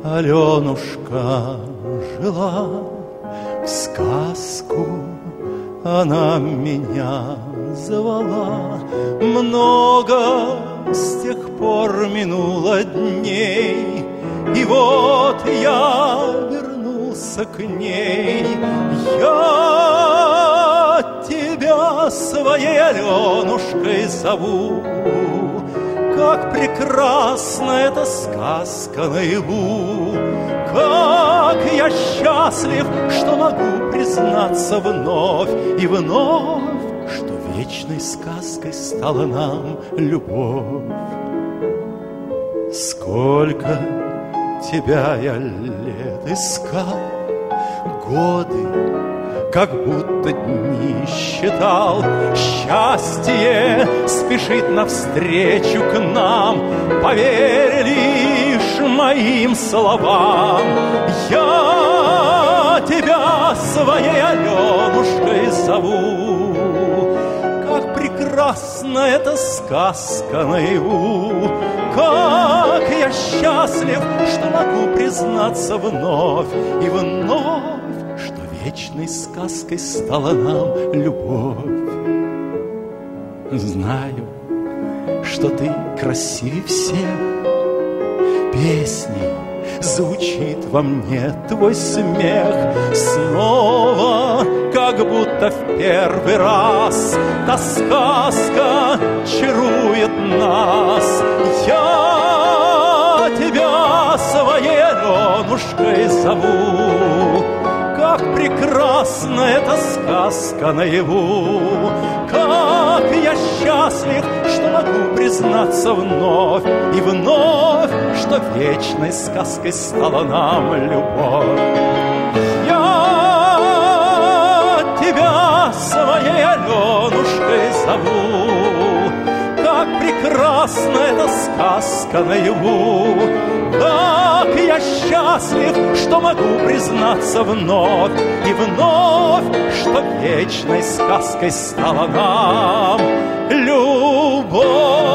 Аленушка жила в сказку, она меня звала. Много с тех пор минуло дней, и вот я вернулся к ней. Я тебя своей Аленушкой зову. Как прекрасна эта сказка наяву, как я счастлив, что могу признаться вновь и вновь, что вечной сказкой стала нам любовь. Сколько тебя я лет искал, годы, как будто дни считал. Счастье спешит навстречу к нам, поверь лишь моим словам. Я тебя своей Аленушкой зову. Как прекрасна эта сказка наяву, как я счастлив, что могу признаться вновь и вновь, что вечной сказкой стала нам любовь. Знаю, что ты красивее всех, песней звучит во мне твой смех. Снова, как будто в первый раз, та сказка чарует нас. Я тебя своей Аленушкой зову. Как прекрасна эта сказка наяву, как я счастлив, что могу признаться вновь и вновь, что вечной сказкой стала нам любовь. Я тебя своей Аленушкой зову. Как прекрасна эта сказка наяву, как я счастлив, что могу признаться вновь и вновь, что вечной сказкой стала нам любовь.